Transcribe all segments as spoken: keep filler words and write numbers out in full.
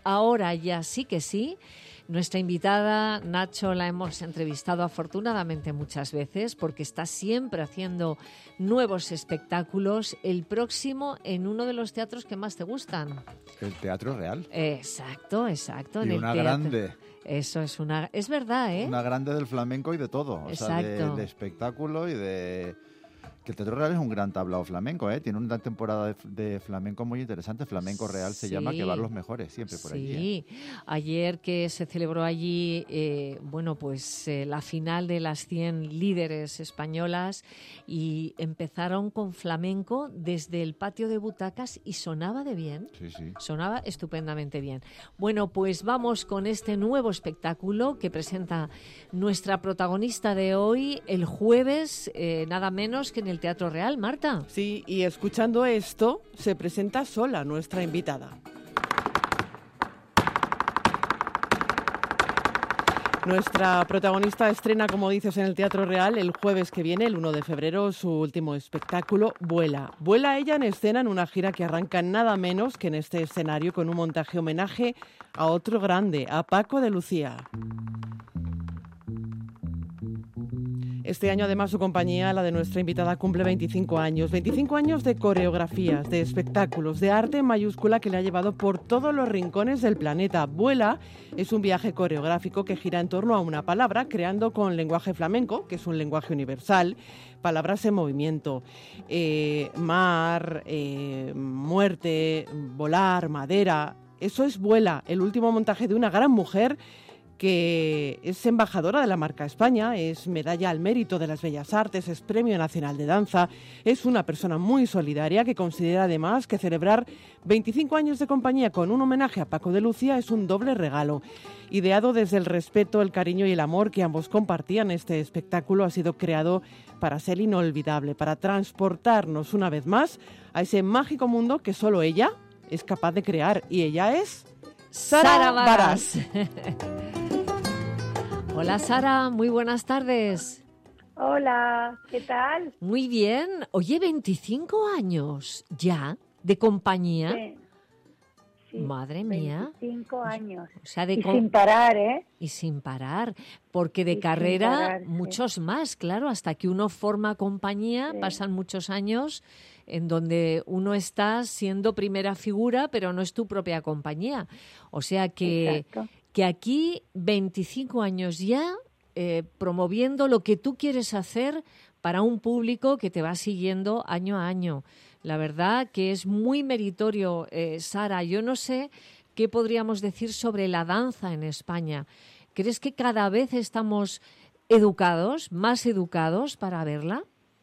ahora ya sí que sí. Nuestra invitada, Nacho, la hemos entrevistado afortunadamente muchas veces porque está siempre haciendo nuevos espectáculos. El próximo en uno de los teatros que más te gustan. El Teatro Real. Exacto, exacto. Y en una el teatro. grande. Eso es una... Es verdad, ¿eh? Una grande del flamenco y de todo. O Exacto. sea, de, de espectáculo y de... Que el Teatro Real es un gran tablao flamenco, ¿eh? Tiene una temporada de, de flamenco muy interesante. Flamenco Real se Sí. llama, que van los mejores siempre por sí. allí. Sí, ¿eh? Ayer que se celebró allí, eh, bueno, pues eh, la final de las cien líderes españolas y empezaron con flamenco desde el patio de butacas y sonaba de bien. Sí, sí. Sonaba estupendamente bien. Bueno, pues vamos con este nuevo espectáculo que presenta nuestra protagonista de hoy el jueves, eh, nada menos que en el Teatro Real, Marta. Sí, y escuchando esto, se presenta sola nuestra invitada. Nuestra protagonista estrena, como dices, en el Teatro Real el jueves que viene, el uno de febrero, su último espectáculo, Vuela. Vuela ella en escena en una gira que arranca nada menos que en este escenario con un montaje homenaje a otro grande, a Paco de Lucía. Este año, además, su compañía, la de nuestra invitada, cumple veinticinco años. veinticinco años de coreografías, de espectáculos, de arte en mayúscula que le ha llevado por todos los rincones del planeta. Vuela es un viaje coreográfico que gira en torno a una palabra, creando con lenguaje flamenco, que es un lenguaje universal, palabras en movimiento. Eh, mar, eh, muerte, volar, madera. Eso es Vuela, el último montaje de una gran mujer que es embajadora de la marca España, es medalla al mérito de las Bellas Artes, es Premio Nacional de Danza, es una persona muy solidaria que considera además que celebrar veinticinco años de compañía con un homenaje a Paco de Lucía es un doble regalo. Ideado desde el respeto, el cariño y el amor que ambos compartían, este espectáculo ha sido creado para ser inolvidable, para transportarnos una vez más a ese mágico mundo que solo ella es capaz de crear, y ella es Sara, Sara Varas. Hola Sara, muy buenas tardes. Hola, ¿qué tal? Muy bien. Oye, veinticinco años ya de compañía. Sí, sí, Madre mía. veinticinco años. O sea, de y com- sin parar, ¿eh? Y sin parar, porque de Y sin carrera parar, sí. muchos más, claro, hasta que uno forma compañía, Sí. pasan muchos años en donde uno está siendo primera figura, pero no es tu propia compañía. O sea que, Exacto. que aquí veinticinco años ya eh, promoviendo lo que tú quieres hacer para un público que te va siguiendo año a año. La verdad que es muy meritorio, eh, Sara. Yo no sé qué podríamos decir sobre la danza en España. ¿Crees que cada vez estamos educados, más educados para verla?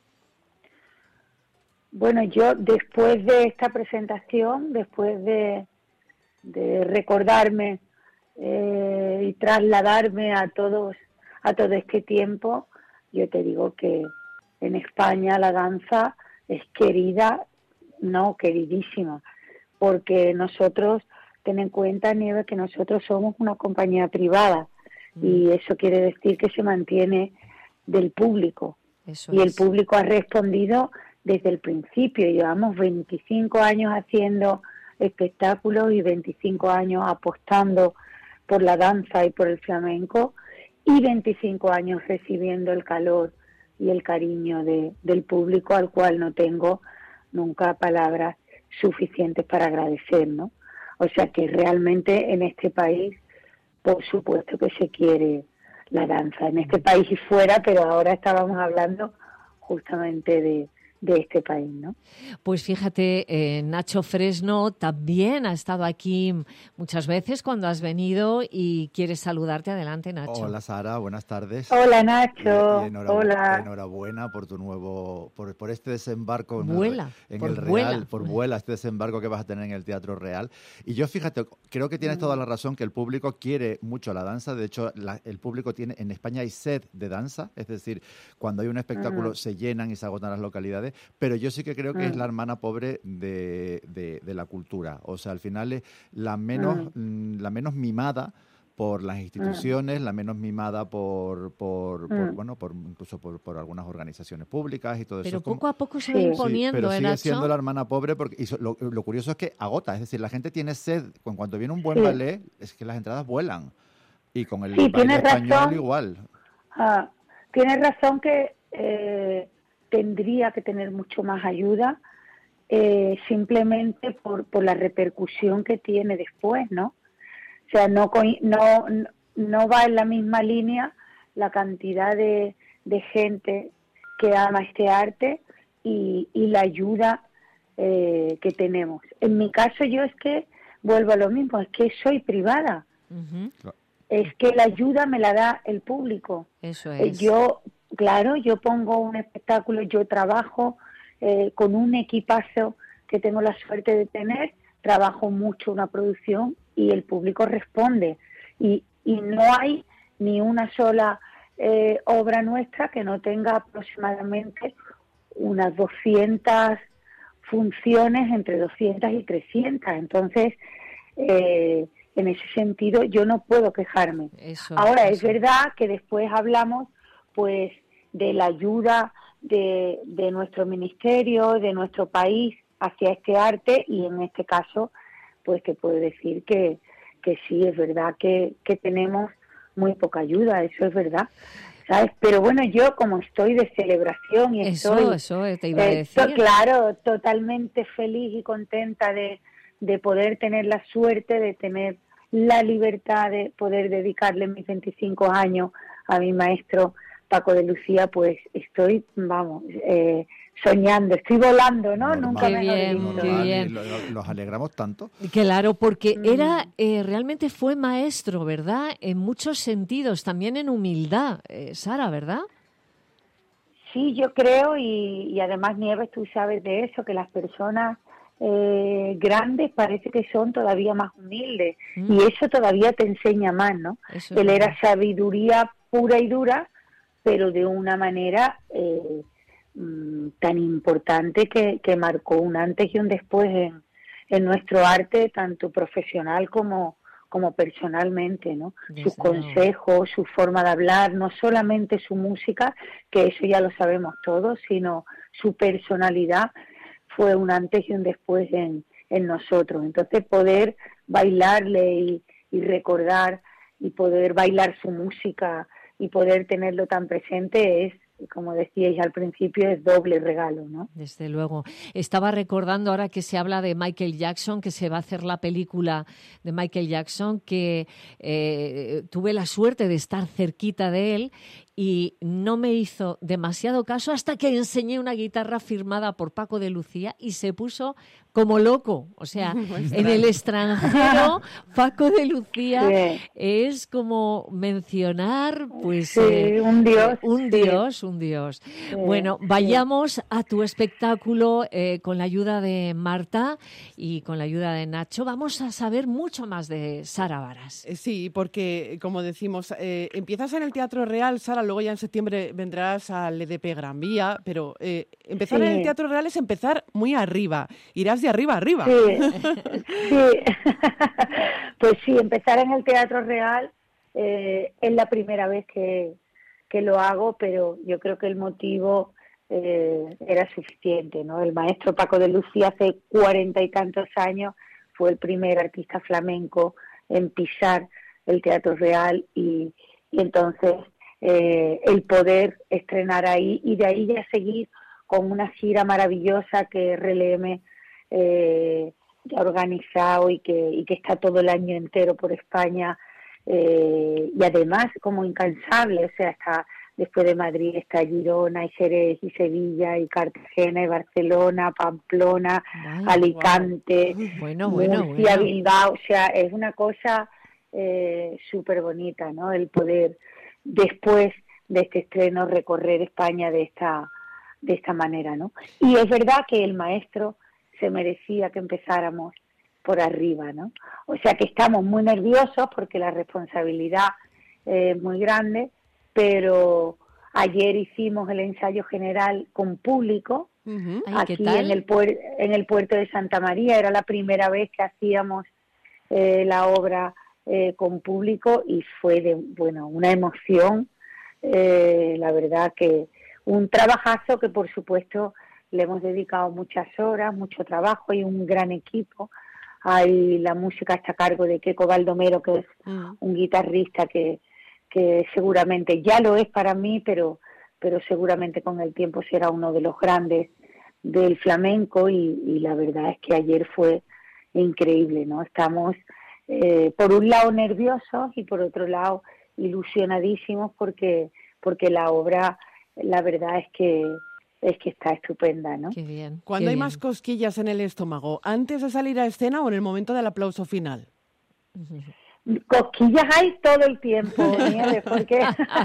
Bueno, yo después de esta presentación, después de, de recordarme eh, y trasladarme a todos, a todo este tiempo, yo te digo que en España la danza es querida, no, queridísima, porque nosotros, ten en cuenta, Nieves, que nosotros somos una compañía privada mm. y eso quiere decir que se mantiene del público. Eso y es. El público ha respondido desde el principio. Llevamos veinticinco años haciendo espectáculos y veinticinco años apostando por la danza y por el flamenco y veinticinco años recibiendo el calor y el cariño de, del público, al cual no tengo nunca palabras suficientes para agradecer, ¿no? O sea que realmente en este país, por supuesto que se quiere la danza, en este país y fuera, pero ahora estábamos hablando justamente de, de este país, ¿no? Pues fíjate, eh, Nacho Fresno también ha estado aquí muchas veces cuando has venido y quieres saludarte. Adelante, Nacho. Hola Sara, buenas tardes. Hola Nacho, y, y enhorabu- hola. Enhorabuena por tu nuevo, por, por este desembarco en Vuela, el, en por el Real, vuela. por Vuela, este desembarco que vas a tener en el Teatro Real. Y yo fíjate, creo que tienes toda la razón, que el público quiere mucho la danza. De hecho, la, el público tiene, en España hay sed de danza, es decir, cuando hay un espectáculo Uh-huh. se llenan y se agotan las localidades, pero yo sí que creo que Uh-huh. es la hermana pobre de, de, de la cultura. O sea, al final es la menos, Uh-huh. mm, la menos mimada por las instituciones, mm. la menos mimada por, por, por mm. bueno, por incluso por, por algunas organizaciones públicas y todo pero eso. Pero poco como, a poco se va sí. imponiendo, sí, pero ¿eh, sigue Nacho? siendo la hermana pobre porque y lo, lo curioso es que agota, es decir, la gente tiene sed, en cuanto viene un buen sí. ballet, es que las entradas vuelan. Y con el sí, baile español razón, igual. Ah, tienes razón que eh, tendría que tener mucho más ayuda, eh, simplemente por, por la repercusión que tiene después, ¿no? O sea, no, no, no va en la misma línea la cantidad de, de gente que ama este arte y, y la ayuda eh, que tenemos. En mi caso yo es que, vuelvo a lo mismo, es que soy privada. Uh-huh. Es que la ayuda me la da el público. Eso es. Yo, claro, yo pongo un espectáculo, yo trabajo eh, con un equipazo que tengo la suerte de tener, trabajo mucho una producción y el público responde. Y, y no hay ni una sola eh, obra nuestra que no tenga aproximadamente unas doscientas funciones, entre doscientas y trescientas. Entonces, eh, en ese sentido, yo no puedo quejarme. Eso, Ahora, eso. es verdad que después hablamos pues de la ayuda de, de nuestro ministerio, de nuestro país hacia este arte y en este caso, pues te puedo decir que, que sí, es verdad que, que tenemos muy poca ayuda, eso es verdad. ¿Sabes? Pero bueno, yo como estoy de celebración y eso, estoy... Eso, te iba a decir. Eh, to, claro, totalmente feliz y contenta de, de poder tener la suerte de tener la libertad de poder dedicarle mis veinticinco años a mi maestro Paco de Lucía, pues estoy, vamos, eh, soñando, estoy volando, ¿no? Normal, Nunca qué mejor bien, dicho. qué bien. Y lo, lo, los alegramos tanto. Claro, porque Mm. era eh, realmente fue maestro, ¿verdad? En muchos sentidos, también en humildad, eh, Sara, ¿verdad? Sí, yo creo, y, y además, Nieves, tú sabes de eso, que las personas eh, grandes parece que son todavía más humildes, mm. y eso todavía te enseña más, ¿no? Eso Él es era verdad. sabiduría pura y dura, pero de una manera eh, tan importante que, que marcó un antes y un después en, en nuestro arte, tanto profesional como, como personalmente, ¿no? Desde Sus consejos, su forma de hablar, no solamente su música, que eso ya lo sabemos todos, sino su personalidad fue un antes y un después en, en nosotros. Entonces poder bailarle y, y recordar y poder bailar su música y poder tenerlo tan presente es, como decíais al principio, es doble regalo, ¿no? Desde luego. Estaba recordando ahora que se habla de Michael Jackson, que se va a hacer la película de Michael Jackson, que eh, tuve la suerte de estar cerquita de él y no me hizo demasiado caso hasta que enseñé una guitarra firmada por Paco de Lucía y se puso como loco. O sea, en el extranjero, Paco de Lucía sí. es como mencionar, pues... Sí, eh, un dios. Un sí. dios, un dios. Sí, bueno, vayamos sí. a tu espectáculo eh, con la ayuda de Marta y con la ayuda de Nacho. Vamos a saber mucho más de Sara Varas. Sí, porque, como decimos, eh, empiezas en el Teatro Real, Sara, luego ya en septiembre vendrás al E D P Gran Vía, pero eh, empezar sí. en el Teatro Real es empezar muy arriba. Irás de arriba a arriba. Sí, sí. Pues sí, empezar en el Teatro Real eh, es la primera vez que, que lo hago, pero yo creo que el motivo eh, era suficiente, ¿no? El maestro Paco de Lucía hace cuarenta y tantos años fue el primer artista flamenco en pisar el Teatro Real y, y entonces eh, el poder estrenar ahí y de ahí ya seguir con una gira maravillosa que R L M eh, ya ha organizado y que, y que está todo el año entero por España eh, y además como incansable, o sea, está después de Madrid está Girona y Jerez y Sevilla y Cartagena y Barcelona, Pamplona, Ay, Alicante, wow. bueno, bueno, Murcia, bueno. Bilbao, o sea, es una cosa eh, súper bonita, ¿no? El poder después de este estreno recorrer España de esta de esta manera, ¿no? Y es verdad que el maestro se merecía que empezáramos por arriba, ¿no? O sea que estamos muy nerviosos porque la responsabilidad es muy grande, pero ayer hicimos el ensayo general con público uh-huh. Ay, aquí en el puer- en el puerto de Santa María. Era la primera vez que hacíamos eh, la obra eh, con público y fue de, bueno, una emoción, eh, la verdad que un trabajazo que por supuesto le hemos dedicado muchas horas, mucho trabajo y un gran equipo. Ahí la música está a cargo de Keko Baldomero, que es mm. un guitarrista que, que seguramente ya lo es para mí, pero, pero seguramente con el tiempo será uno de los grandes del flamenco y, y la verdad es que ayer fue increíble, ¿no? Estamos eh, por un lado nerviosos y por otro lado ilusionadísimos porque, porque la obra, la verdad es que es que está estupenda, ¿no? Qué bien. ¿Cuándo qué hay bien. más cosquillas en el estómago? ¿Antes de salir a escena o en el momento del aplauso final? Cosquillas hay todo el tiempo, Nieves, porque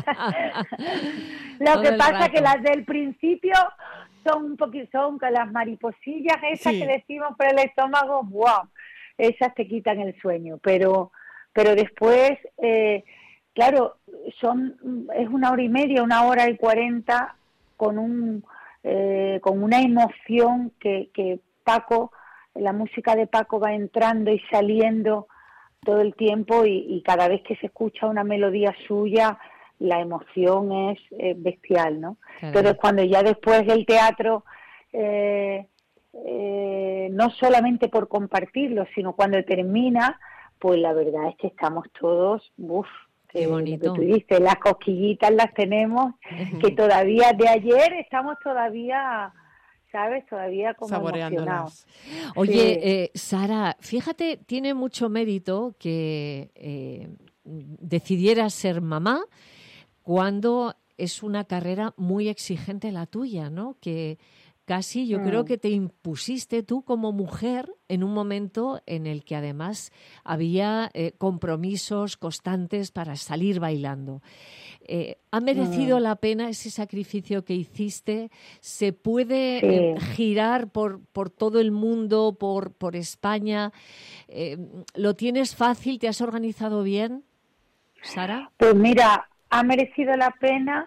lo todo que pasa rato. que las del principio son un poquito, son que las mariposillas esas sí. que decimos por el estómago, wow, esas te quitan el sueño, pero pero después, eh, claro, son es una hora y media, una hora y cuarenta con un eh, con una emoción que, que Paco, la música de Paco va entrando y saliendo todo el tiempo y, y cada vez que se escucha una melodía suya, la emoción es eh, bestial, ¿no? Claro. Entonces cuando ya después del teatro, eh, eh, no solamente por compartirlo, sino cuando termina, pues la verdad es que estamos todos, uff, qué bonito. Lo que tú dices, las cosquillitas las tenemos, que todavía de ayer estamos todavía, ¿sabes? Todavía como emocionados. Oye, sí. eh, Sara, fíjate, tiene mucho mérito que eh, decidieras ser mamá cuando es una carrera muy exigente la tuya, ¿no? Que casi yo mm. creo que te impusiste tú como mujer en un momento en el que además había eh, compromisos constantes para salir bailando. Eh, ¿Ha merecido mm. la pena ese sacrificio que hiciste? ¿Se puede sí. eh, girar por, por todo el mundo, por, por España? Eh, ¿Lo tienes fácil? ¿Te has organizado bien, Sara? Pues mira, ha merecido la pena,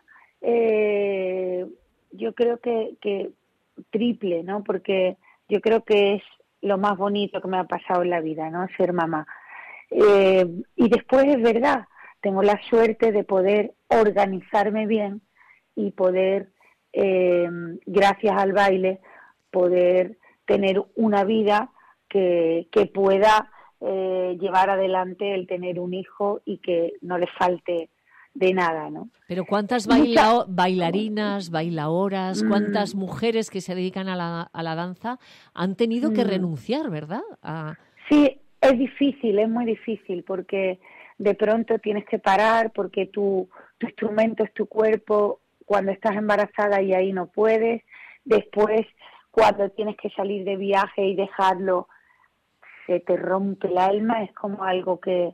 eh, yo creo que, que triple, ¿no? Porque yo creo que es lo más bonito que me ha pasado en la vida, ¿no? Ser mamá. Eh, y después es verdad, tengo la suerte de poder organizarme bien y poder, eh, gracias al baile, poder tener una vida que, que pueda eh, llevar adelante el tener un hijo y que no le falte de nada, ¿no? Pero ¿cuántas baila bailarinas, bailadoras, cuántas mm. mujeres que se dedican a la, a la danza han tenido que mm. renunciar, ¿verdad? A... Sí, es difícil, es muy difícil, porque de pronto tienes que parar, porque tu, tu instrumento es tu cuerpo, cuando estás embarazada y ahí no puedes, después cuando tienes que salir de viaje y dejarlo, se te rompe el alma, es como algo que...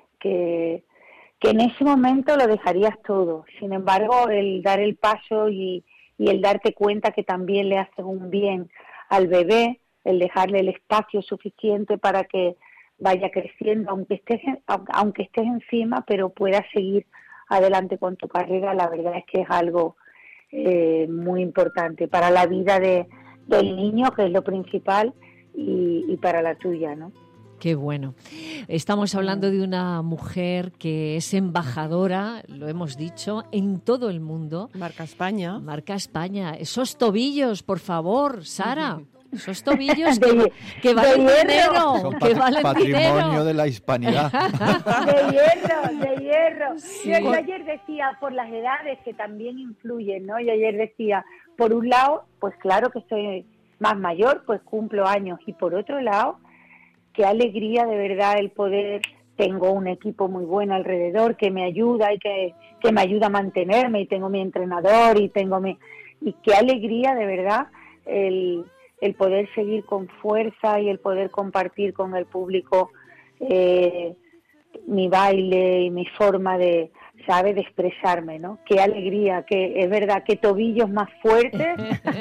que que en ese momento lo dejarías todo. Sin embargo, el dar el paso y, y el darte cuenta que también le haces un bien al bebé, el dejarle el espacio suficiente para que vaya creciendo, aunque estés, aunque estés encima, pero puedas seguir adelante con tu carrera, la verdad es que es algo eh, muy importante para la vida de, del niño, que es lo principal, y, y para la tuya, ¿no? Qué bueno. Estamos hablando de una mujer que es embajadora, lo hemos dicho, en todo el mundo. Marca España. Marca España. Esos tobillos, por favor, Sara. Esos tobillos que, que valen dinero. Son que pat- valen patrimonio dinero. de la hispanidad. De hierro, de hierro. Sí. Yo, yo ayer decía, por las edades que también influyen, ¿no? Yo ayer decía, por un lado, pues claro que soy más mayor, pues cumplo años. Y por otro lado, qué alegría de verdad el poder, tengo un equipo muy bueno alrededor que me ayuda y que, que me ayuda a mantenerme, y tengo mi entrenador y tengo mi... Y qué alegría de verdad el, el poder seguir con fuerza y el poder compartir con el público eh, mi baile y mi forma de, ¿sabes?, de expresarme, ¿no? Qué alegría, que es verdad, qué tobillos más fuertes.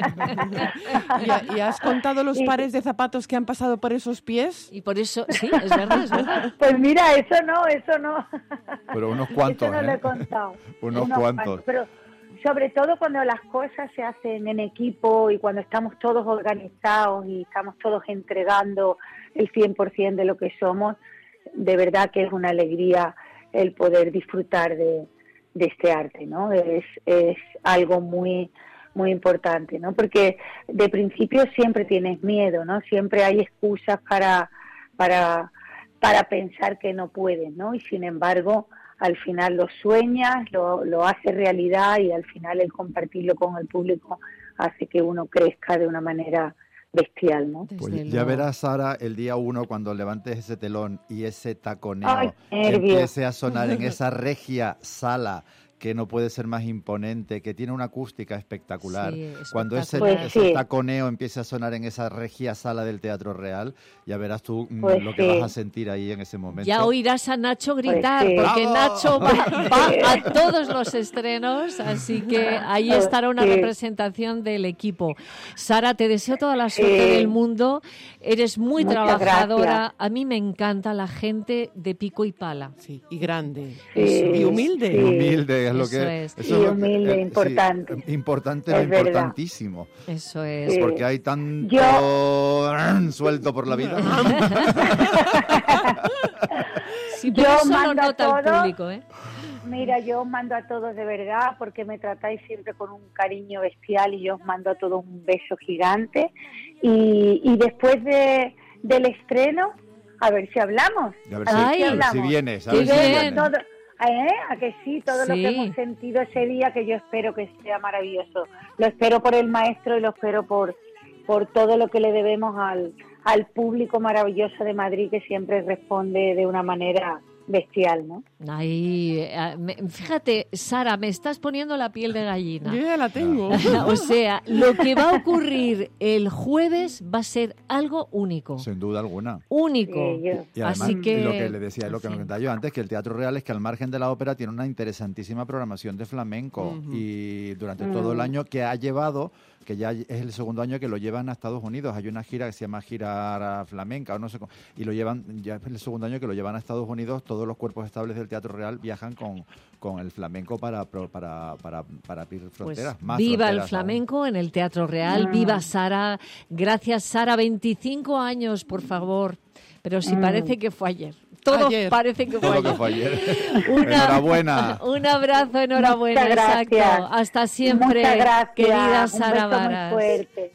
¿Y, ¿Y has contado los pares de zapatos que han pasado por esos pies? Y por eso, sí, es verdad, es verdad. Pues mira, eso no, eso no. Pero unos cuantos, Eso no ¿eh? lo he contado. unos, unos cuantos. cuantos. Pero sobre todo cuando las cosas se hacen en equipo y cuando estamos todos organizados y estamos todos entregando el cien por ciento de lo que somos, de verdad que es una alegría el poder disfrutar de, de este arte, ¿no? Es, es algo muy muy importante, ¿no? Porque de principio siempre tienes miedo, ¿no? Siempre hay excusas para para para pensar que no puedes, ¿no? Y sin embargo, al final lo sueñas, lo, lo haces realidad y al final el compartirlo con el público hace que uno crezca de una manera bestial, ¿no? Pues Desde ya luego. verás, Sara, el día uno cuando levantes ese telón y ese taconeo Ay, nervios. empiece a sonar en esa regia sala que no puede ser más imponente, que tiene una acústica espectacular. Sí, Cuando ese, Pues ese sí. taconeo empiece a sonar en esa regia sala del Teatro Real, ya verás tú mm, Pues lo que sí. vas a sentir ahí en ese momento. Ya oirás a Nacho gritar, sí. porque ¡Bravo! Nacho va, va a todos los estrenos, así que ahí Pues estará una sí. representación del equipo. Sara, te deseo toda la suerte Sí. del mundo. Eres muy Muchas trabajadora. gracias. A mí me encanta la gente de pico y pala. Sí, y grande. Sí, y humilde. sí. Humilde es lo Eso que es. eso Y es lo que- humilde, sí, importante. importante, Es no verdad. importantísimo. Eso es. Sí. Porque hay tanto Yo- suelto por la vida. Sí, pero Yo eso lo mando a nota el todos. público, ¿eh? Mira, yo os mando a todos de verdad porque me tratáis siempre con un cariño bestial y yo os mando a todos un beso gigante. Y, y después de, del estreno, a ver si hablamos. A ver A si, Ay, a ver si hablamos. vienes. A Qué ver si bien. vienes. Todo, ¿eh? A que sí, todo lo Sí. que hemos sentido ese día, que yo espero que sea maravilloso. Lo espero por el maestro y lo espero por, por todo lo que le debemos al, al público maravilloso de Madrid, que siempre responde de una manera bestial, ¿no? Ay, eh, me- fíjate, Sara, me estás poniendo la piel de gallina. Yo ya la tengo. O sea, lo que va a ocurrir el jueves va a ser algo único. Sin duda alguna. Único. Sí, yo- Y además, Así que, lo que le decía, lo que en me fin. comentaba yo antes, que el Teatro Real es que al margen de la ópera tiene una interesantísima programación de flamenco Ujú. y durante Mm. todo el año que ha llevado, que ya es el segundo año que lo llevan a Estados Unidos. Hay una gira que se llama Gira Flamenca o no sé cómo, y lo llevan, ya es el segundo año que lo llevan a Estados Unidos. Todos los cuerpos estables del Teatro Real viajan con, con el flamenco para, pro- para, para, para abrir Pues fronteras. más viva el fronteras aún. flamenco en el Teatro Real, Mm. viva Sara. Gracias, Sara. veinticinco años, por favor. Pero si Mm. parece que fue ayer. Todo Ayer. parece que fue Todo lo que ayer. fue ayer. Una- Enhorabuena. Un abrazo, enhorabuena, Muchas gracias. exacto. Hasta siempre, Muchas gracias. querida Un Sara beso muy Varas. fuerte.